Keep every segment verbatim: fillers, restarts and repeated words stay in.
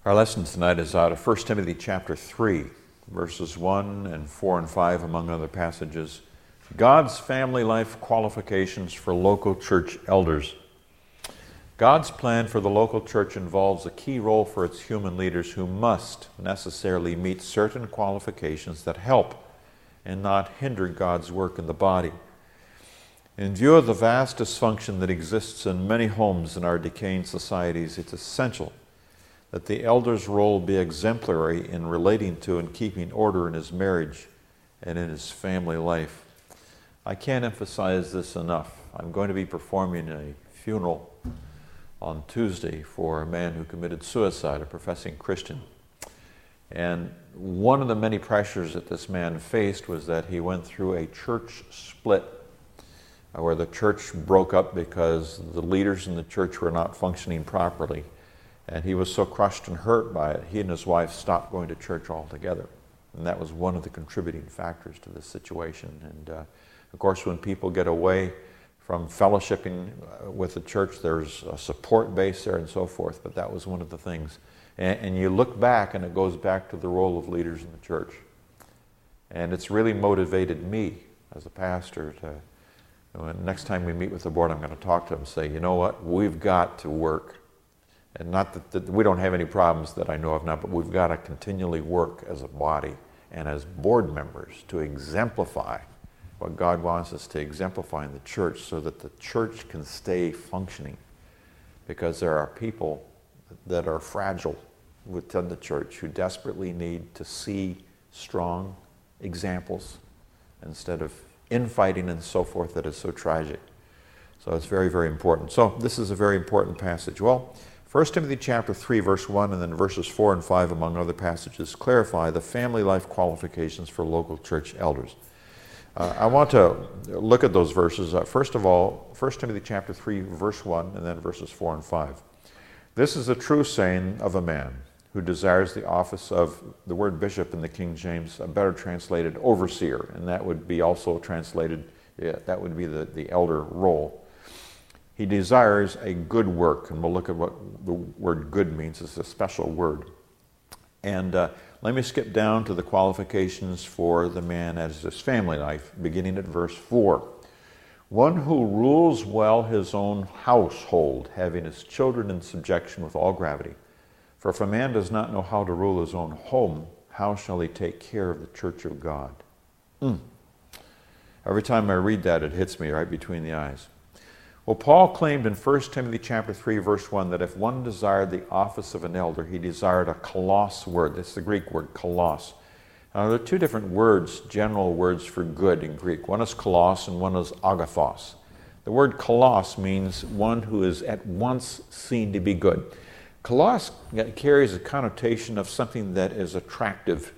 Our lesson tonight is out of First Timothy chapter three, verses one and four and five, among other passages. God's family life qualifications for local church elders. God's plan for the local church involves a key role for its human leaders who must necessarily meet certain qualifications that help and not hinder God's work in the body. In view of the vast dysfunction that exists in many homes in our decaying societies, it's essential that the elder's role be exemplary in relating to and keeping order in his marriage and in his family life. I can't emphasize this enough. I'm going to be performing a funeral on Tuesday for a man who committed suicide, a professing Christian. And one of the many pressures that this man faced was that he went through a church split, uh, where the church broke up because the leaders in the church were not functioning properly. And he was so crushed and hurt by it, he and his wife stopped going to church altogether. And that was one of the contributing factors to this situation. And uh, of course, when people get away from fellowshipping with the church, there's a support base there and so forth, but that was one of the things. And, and you look back, and it goes back to the role of leaders in the church. And it's really motivated me as a pastor to, you know, next time we meet with the board, I'm going to talk to them and say, you know what, we've got to work. And not that, that we don't have any problems that I know of now, but we've got to continually work as a body and as board members to exemplify what God wants us to exemplify in the church so that the church can stay functioning. Because there are people that are fragile within the church who desperately need to see strong examples instead of infighting and so forth that is so tragic. So it's very, very important. So this is a very important passage. Well, First Timothy chapter three, verse one, and then verses four and five, among other passages, clarify the family life qualifications for local church elders. Uh, I want to look at those verses. Uh, first of all, First Timothy chapter three, verse one, and then verses four and five. This is a true saying of a man who desires the office of, the word bishop in the King James, a better translated overseer, and that would be also translated, yeah, that would be the, the elder role. He desires a good work, and we'll look at what the word good means. It's a special word. And uh, let me skip down to the qualifications for the man as his family life, beginning at verse four. One who rules well his own household, having his children in subjection with all gravity. For if a man does not know how to rule his own home, how shall he take care of the church of God? Mm. Every time I read that, it hits me right between the eyes. Well, Paul claimed in First Timothy chapter three, verse one, that if one desired the office of an elder, he desired a kalos word. That's the Greek word, kalos. Now, there are two different words, general words for good in Greek. One is kalos and one is agathos. The word kalos means one who is at once seen to be good. Kalos carries a connotation of something that is attractive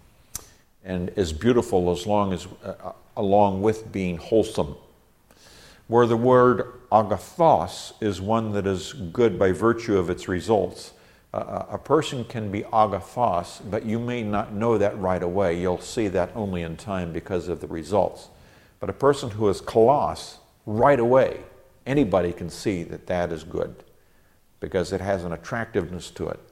and is beautiful as long as, uh, along with being wholesome. Where the word agathos is one that is good by virtue of its results. Uh, a person can be agathos, but you may not know that right away. You'll see that only in time because of the results. But a person who is kalos, right away, anybody can see that that is good because it has an attractiveness to it.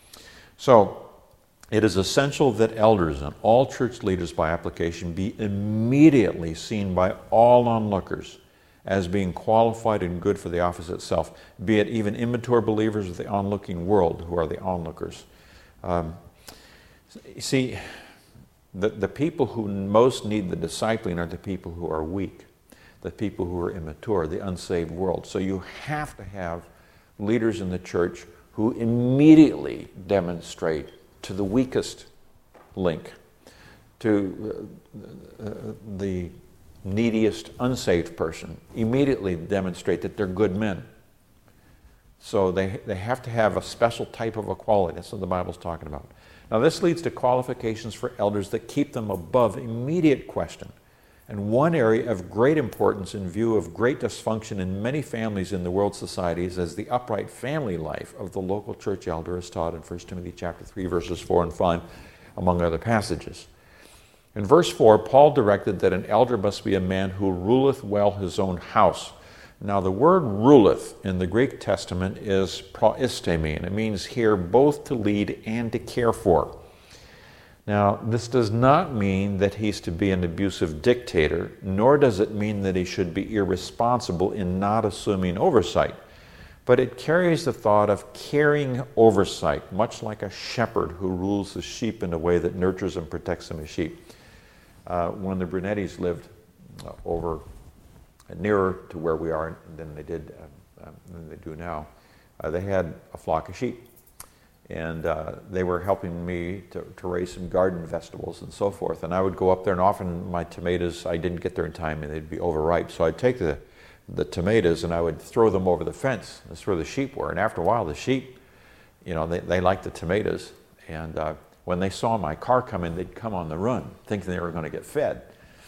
So it is essential that elders and all church leaders by application be immediately seen by all onlookers as being qualified and good for the office itself, be it even immature believers of the onlooking world who are the onlookers. Um, you see, the, the people who most need the discipling are the people who are weak, the people who are immature, the unsaved world. So you have to have leaders in the church who immediately demonstrate to the weakest link, to uh, uh, the neediest unsaved person, immediately demonstrate that they're good men. So they, they have to have a special type of a quality. That's what the Bible's talking about. Now this leads to qualifications for elders that keep them above immediate question. And one area of great importance in view of great dysfunction in many families in the world societies is the upright family life of the local church elder as taught in First Timothy chapter three, verses four and five, among other passages. In verse four, Paul directed that an elder must be a man who ruleth well his own house. Now, the word ruleth in the Greek Testament is proistemi, and it means here both to lead and to care for. Now, this does not mean that he's to be an abusive dictator, nor does it mean that he should be irresponsible in not assuming oversight. But it carries the thought of caring oversight, much like a shepherd who rules his sheep in a way that nurtures and protects them as sheep. Uh, when the Brunettis lived uh, over nearer to where we are than they did uh, uh, than they do now, uh, they had a flock of sheep. And uh, they were helping me to, to raise some garden vegetables and so forth. And I would go up there, and often my tomatoes, I didn't get there in time, and they'd be overripe. So I'd take the, the tomatoes and I would throw them over the fence. That's where the sheep were. And after a while, the sheep, you know, they, they liked the tomatoes. And uh, when they saw my car coming, they'd come on the run, thinking they were going to get fed.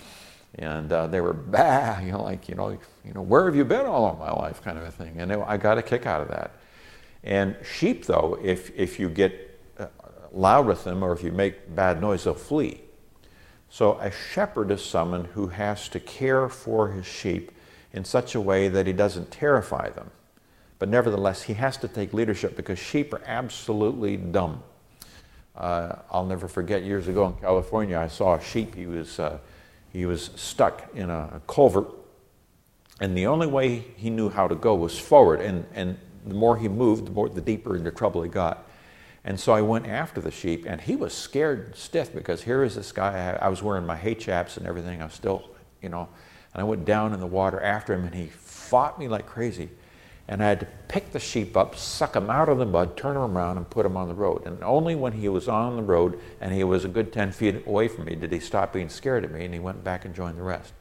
And uh, they were, bah, you know, like, you know, you know, where have you been all of my life, kind of a thing. And it, I got a kick out of that. And sheep, though, if, if you get uh, loud with them or if you make bad noise, they'll flee. So a shepherd is someone who has to care for his sheep in such a way that he doesn't terrify them. But nevertheless, he has to take leadership because sheep are absolutely dumb. Uh, I'll never forget years ago in California, I saw a sheep. He was, uh, he was stuck in a, a culvert, and the only way he knew how to go was forward. And, and the more he moved, the more the deeper into trouble he got. And so I went after the sheep, and he was scared stiff because here is this guy. I was wearing my hay chaps and everything. I was still, you know, and I went down in the water after him, and he fought me like crazy. And I had to pick the sheep up, suck them out of the mud, turn them around, and put them on the road. And only when he was on the road and he was a good ten feet away from me did he stop being scared of me, and he went back and joined the rest.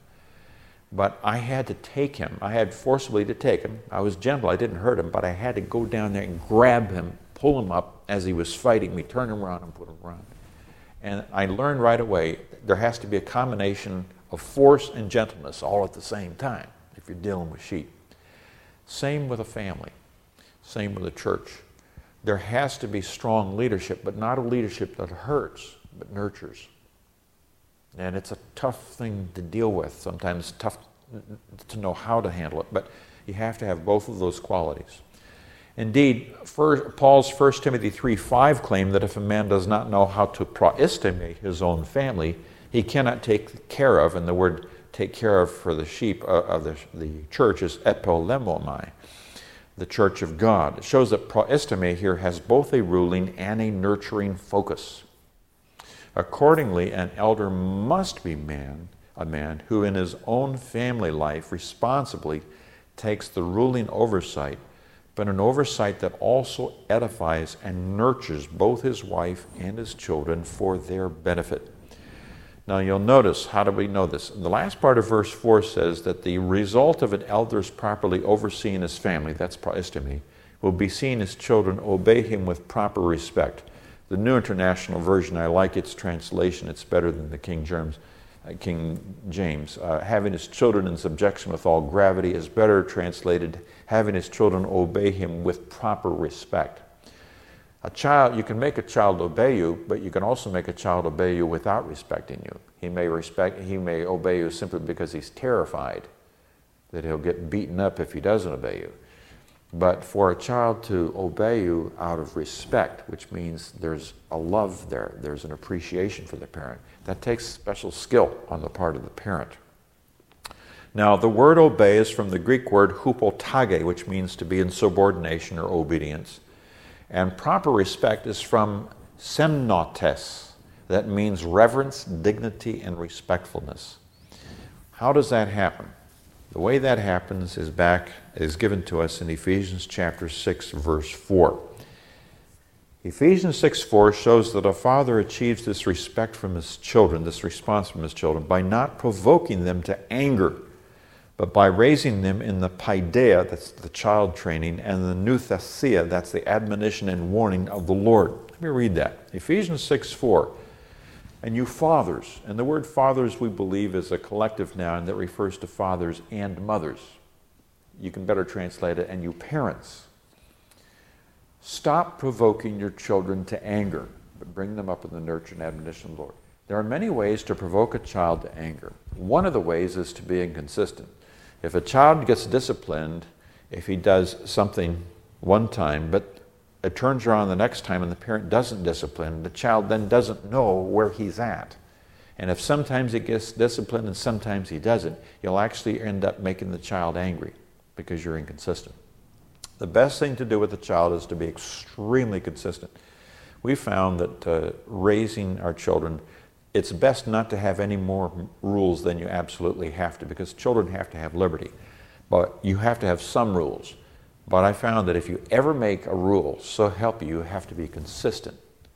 But I had to take him. I had forcibly to take him. I was gentle. I didn't hurt him, but I had to go down there and grab him, pull him up as he was fighting me, turn him around and put him around. And I learned right away there has to be a combination of force and gentleness all at the same time if you're dealing with sheep. Same with a family. Same with a church. There has to be strong leadership, but not a leadership that hurts, but nurtures. And it's a tough thing to deal with. Sometimes tough to know how to handle it, but you have to have both of those qualities. Indeed, first, Paul's First Timothy three five claimed that if a man does not know how to proestimate his own family, he cannot take care of, and the word take care of for the sheep uh, of the, the church is epolemomai, the church of God. It shows that proestime here has both a ruling and a nurturing focus. Accordingly, an elder must be man, a man who in his own family life responsibly takes the ruling oversight, but an oversight that also edifies and nurtures both his wife and his children for their benefit. Now you'll notice, how do we know this? The last part of verse four says that the result of an elder's properly overseeing his family, that's proestime, will be seeing his children obey him with proper respect. The New International Version, I like its translation. It's better than the King James. Uh, King James. Uh, having his children in subjection with all gravity is better translated, having his children obey him with proper respect. A child, you can make a child obey you, but you can also make a child obey you without respecting you. He may respect, he may obey you simply because he's terrified that he'll get beaten up if he doesn't obey you. But for a child to obey you out of respect, which means there's a love there, there's an appreciation for the parent, that takes special skill on the part of the parent. Now, the word obey is from the Greek word hupotage, which means to be in subordination or obedience. And proper respect is from semnotes, that means reverence, dignity, and respectfulness. How does that happen? The way that happens is back is given to us in Ephesians chapter six, verse four. Ephesians six four shows that a father achieves this respect from his children, this response from his children, by not provoking them to anger, but by raising them in the paideia, that's the child training, and the nouthesia, that's the admonition and warning of the Lord. Let me read that. Ephesians six four. And you fathers, and the word fathers we believe is a collective noun that refers to fathers and mothers. You can better translate it, and you parents. Stop provoking your children to anger, but bring them up in the nurture and admonition of the Lord. There are many ways to provoke a child to anger. One of the ways is to be inconsistent. If a child gets disciplined, if he does something one time, but it turns around the next time and the parent doesn't discipline, the child then doesn't know where he's at. And if sometimes he gets disciplined and sometimes he doesn't, you'll actually end up making the child angry because you're inconsistent. The best thing to do with the child is to be extremely consistent. We found that uh, raising our children, it's best not to have any more rules than you absolutely have to, because children have to have liberty. But you have to have some rules. But I found that if you ever make a rule, so help you, you have to be consistent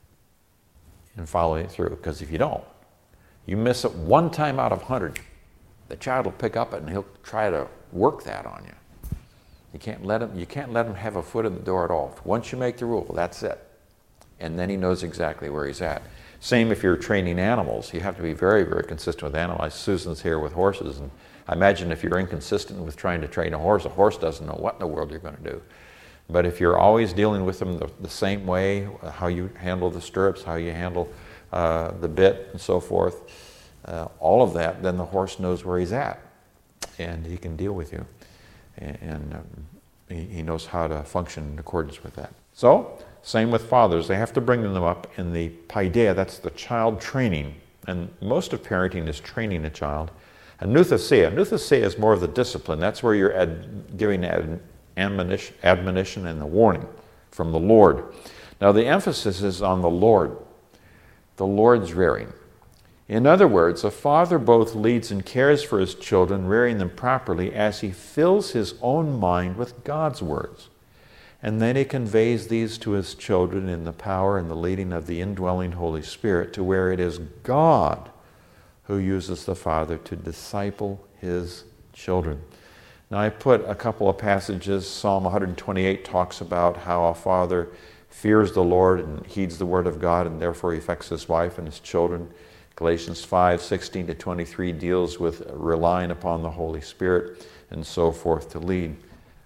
in following it through. Because if you don't, you miss it one time out of a hundred, the child will pick up it and he'll try to work that on you. You can't let him, you can't let him have a foot in the door at all. Once you make the rule, that's it. And then he knows exactly where he's at. Same if you're training animals. You have to be very, very consistent with animals. Susan's here with horses, and I imagine if you're inconsistent with trying to train a horse, a horse doesn't know what in the world you're going to do. But if you're always dealing with them the, the same way, how you handle the stirrups, how you handle uh, the bit and so forth, uh, all of that, then the horse knows where he's at and he can deal with you. And, and um, he, he knows how to function in accordance with that. So, same with fathers. They have to bring them up in the paideia, that's the child training. And most of parenting is training a child. And nouthesia, nouthesia is more of the discipline. That's where you're ad, giving ad, admonition, admonition and the warning from the Lord. Now the emphasis is on the Lord, the Lord's rearing. In other words, a father both leads and cares for his children, rearing them properly as he fills his own mind with God's words. And then he conveys these to his children in the power and the leading of the indwelling Holy Spirit, to where it is God who uses the Father to disciple his children. Now I put a couple of passages. Psalm one twenty-eight talks about how a father fears the Lord and heeds the word of God, and therefore he affects his wife and his children. Galatians five sixteen to twenty-three deals with relying upon the Holy Spirit and so forth to lead.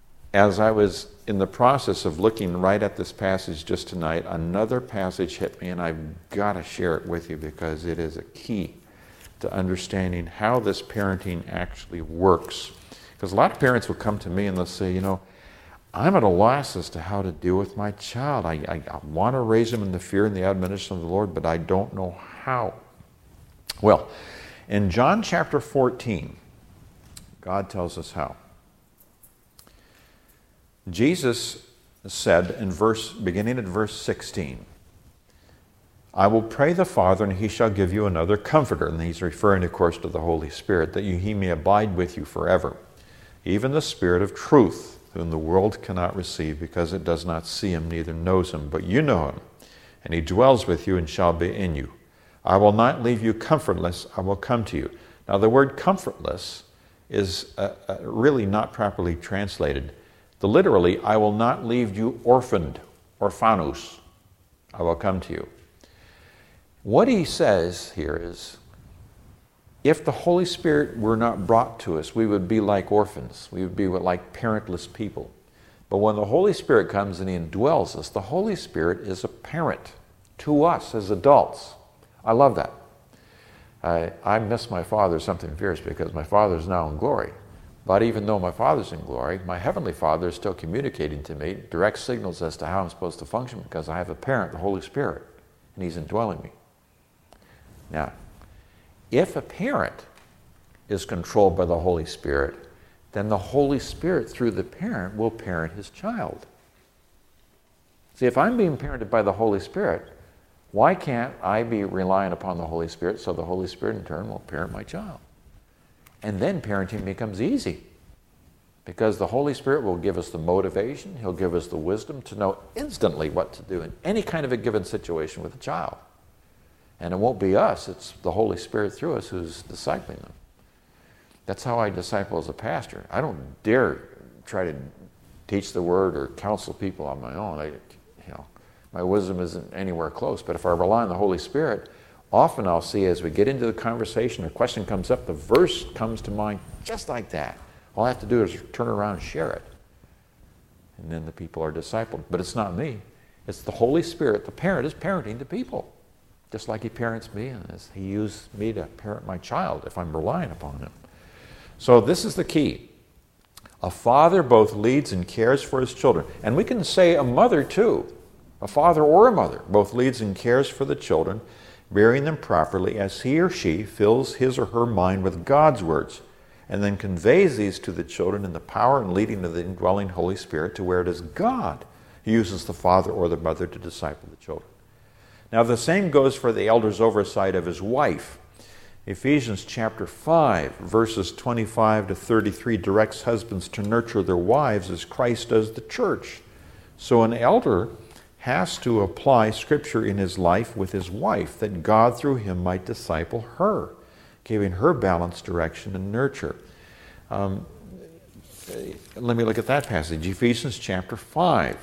As I was in the process of looking right at this passage just tonight, another passage hit me, and I've got to share it with you because it is a key to understanding how this parenting actually works. Because a lot of parents will come to me and they'll say, you know, I'm at a loss as to how to deal with my child. I, I, I want to raise him in the fear and the admonition of the Lord, but I don't know how. Well, in John chapter fourteen, God tells us how. Jesus said in verse, beginning at verse sixteen, I will pray the Father, and he shall give you another comforter. And he's referring, of course, to the Holy Spirit, that you, he may abide with you forever. Even the Spirit of truth, whom the world cannot receive, because it does not see him, neither knows him. But you know him, and he dwells with you and shall be in you. I will not leave you comfortless, I will come to you. Now the word comfortless is uh, uh, really not properly translated. The literally, I will not leave you orphaned, orphanus. I will come to you. What he says here is, if the Holy Spirit were not brought to us, we would be like orphans. We would be like parentless people. But when the Holy Spirit comes and he indwells us, the Holy Spirit is a parent to us as adults. I love that. I, I miss my father something fierce because my father's now in glory. But even though my father's in glory, my heavenly Father is still communicating to me direct signals as to how I'm supposed to function, because I have a parent, the Holy Spirit, and he's indwelling me. Now, if a parent is controlled by the Holy Spirit, then the Holy Spirit, through the parent, will parent his child. See, if I'm being parented by the Holy Spirit, why can't I be relying upon the Holy Spirit so the Holy Spirit in turn will parent my child? And then parenting becomes easy, because the Holy Spirit will give us the motivation, he'll give us the wisdom to know instantly what to do in any kind of a given situation with a child. And it won't be us, it's the Holy Spirit through us who's discipling them. That's how I disciple as a pastor. I don't dare try to teach the word or counsel people on my own. I, you know, my wisdom isn't anywhere close. But if I rely on the Holy Spirit, often I'll see as we get into the conversation, a question comes up, the verse comes to mind just like that. All I have to do is turn around and share it. And then the people are discipled. But it's not me. It's the Holy Spirit. The parent is parenting the people, just like he parents me, and as he used me to parent my child if I'm relying upon him. So this is the key. A father both leads and cares for his children. And we can say a mother too. A father or a mother both leads and cares for the children, bearing them properly as he or she fills his or her mind with God's words, and then conveys these to the children in the power and leading of the indwelling Holy Spirit to where it is God who uses the father or the mother to disciple the children. Now the same goes for the elder's oversight of his wife. Ephesians chapter five, verses twenty-five to thirty-three directs husbands to nurture their wives as Christ does the church. So an elder has to apply Scripture in his life with his wife, that God through him might disciple her, giving her balanced direction and nurture. Um, let me look at that passage, Ephesians chapter five,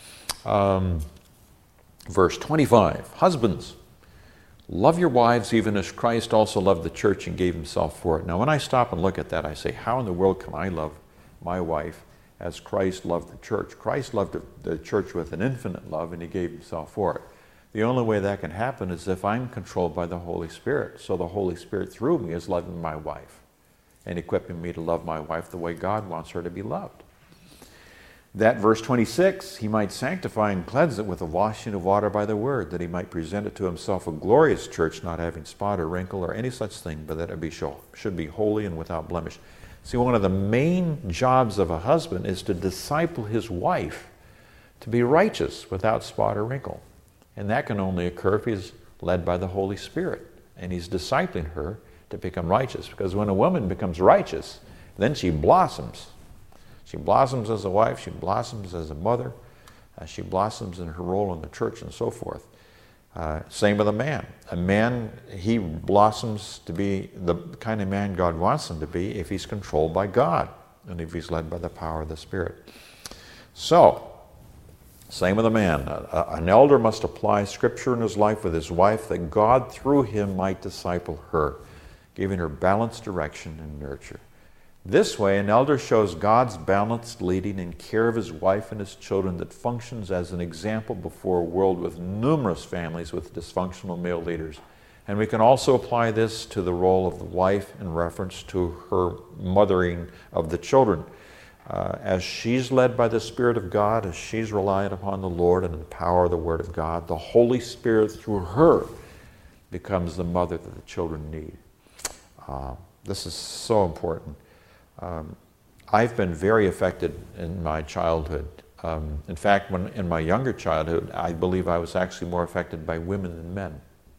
um, verse twenty-five. Husbands, love your wives even as Christ also loved the church and gave himself for it. Now when I stop and look at that, I say, how in the world can I love my wife as Christ loved the church? Christ loved the church with an infinite love, and he gave himself for it. The only way that can happen is if I'm controlled by the Holy Spirit. So the Holy Spirit through me is loving my wife and equipping me to love my wife the way God wants her to be loved. That verse twenty-six, he might sanctify and cleanse it with the washing of water by the word, that he might present it to himself a glorious church, not having spot or wrinkle or any such thing, but that it be show, should be holy and without blemish. See, one of the main jobs of a husband is to disciple his wife to be righteous without spot or wrinkle. And that can only occur if he's led by the Holy Spirit and he's discipling her to become righteous. Because when a woman becomes righteous, then she blossoms. She blossoms as a wife, she blossoms as a mother, uh, she blossoms in her role in the church and so forth. Uh, same with a man. A man, he blossoms to be the kind of man God wants him to be if he's controlled by God and if he's led by the power of the Spirit. So, same with a man. A, an elder must apply Scripture in his life with his wife that God through him might disciple her, giving her balanced direction and nurture. This way, an elder shows God's balanced leading and care of his wife and his children that functions as an example before a world with numerous families with dysfunctional male leaders. And we can also apply this to the role of the wife in reference to her mothering of the children. Uh, as she's led by the Spirit of God, as she's reliant upon the Lord and the power of the Word of God, the Holy Spirit through her becomes the mother that the children need. Uh, this is so important. Um, I've been very affected in my childhood. Um, in fact, when in my younger childhood, I believe I was actually more affected by women than men,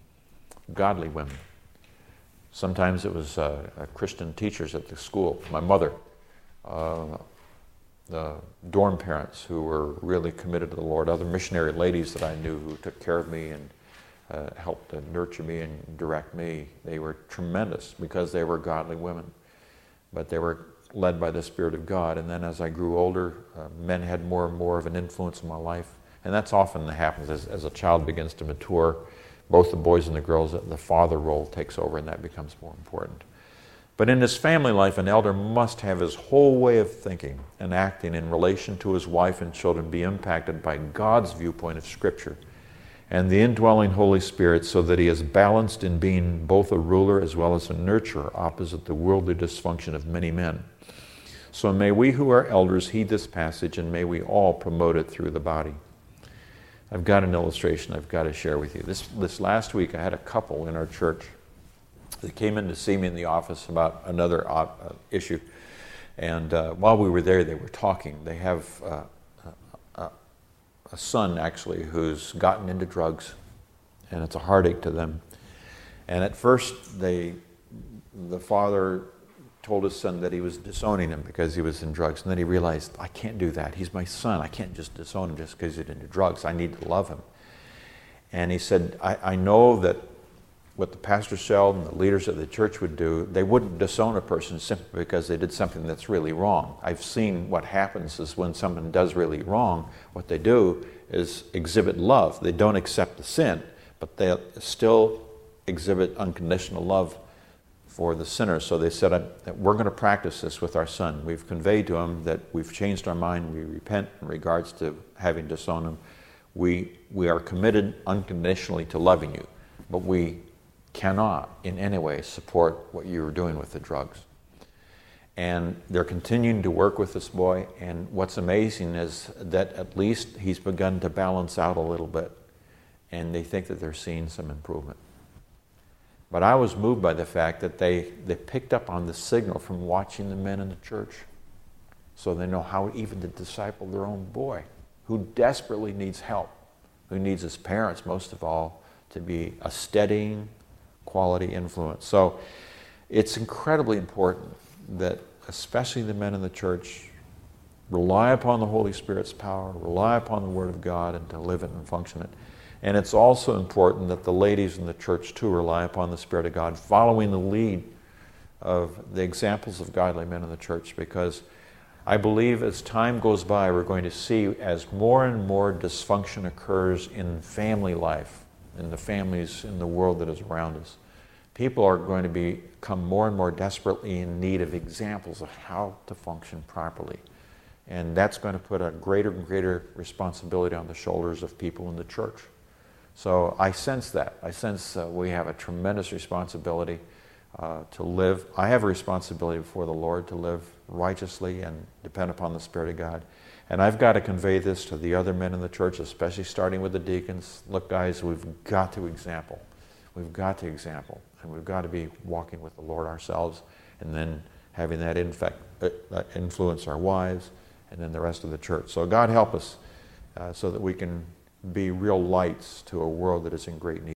godly women. Sometimes it was uh, uh, Christian teachers at the school, my mother, uh, the dorm parents who were really committed to the Lord, other missionary ladies that I knew who took care of me and uh, helped to nurture me and direct me. They were tremendous because they were godly women. But they were led by the Spirit of God. And then as I grew older, uh, men had more and more of an influence in my life. And that's often that happens as, as a child begins to mature. Both the boys and the girls, the father role takes over, and that becomes more important. But in his family life, an elder must have his whole way of thinking and acting in relation to his wife and children be impacted by God's viewpoint of Scripture and the indwelling Holy Spirit, so that he is balanced in being both a ruler as well as a nurturer opposite the worldly dysfunction of many men. So may we who are elders heed this passage, and may we all promote it through the body. I've got an illustration I've got to share with you. This, this last week I had a couple in our church that came in to see me in the office about another uh, issue. And uh, while we were there, they were talking. They have uh, uh, a son, actually, who's gotten into drugs, and it's a heartache to them. And at first, they, the father told his son that he was disowning him because he was in drugs. And then he realized, I can't do that. He's my son. I can't just disown him just because he's into drugs. I need to love him. And he said, I, I know that what the pastor Sheldon and the leaders of the church would do, they wouldn't disown a person simply because they did something that's really wrong. I've seen what happens is when someone does really wrong, what they do is exhibit love. They don't accept the sin, but they still exhibit unconditional love for the sinner. So they said, we're going to practice this with our son. We've conveyed to him that we've changed our mind. We repent in regards to having disowned him. We, we are committed unconditionally to loving you, but we cannot in any way support what you were doing with the drugs. And they're continuing to work with this boy, and what's amazing is that at least he's begun to balance out a little bit, and they think that they're seeing some improvement. But I was moved by the fact that they, they picked up on the signal from watching the men in the church, so they know how even to disciple their own boy, who desperately needs help, who needs his parents, most of all, to be a steadying, quality influence. So it's incredibly important that especially the men in the church rely upon the Holy Spirit's power, rely upon the Word of God, and to live it and function it. And it's also important that the ladies in the church too rely upon the Spirit of God, following the lead of the examples of godly men in the church, because I believe as time goes by, we're going to see as more and more dysfunction occurs in family life, in the families in the world that is around us. People are going to become more and more desperately in need of examples of how to function properly. And that's going to put a greater and greater responsibility on the shoulders of people in the church. So I sense that. I sense uh, we have a tremendous responsibility uh, to live. I have a responsibility before the Lord to live righteously and depend upon the Spirit of God. And I've got to convey this to the other men in the church, especially starting with the deacons. Look, guys, we've got to example. We've got to example. And we've got to be walking with the Lord ourselves, and then having that infect, uh, influence our wives and then the rest of the church. So God help us uh, so that we can be real lights to a world that is in great need.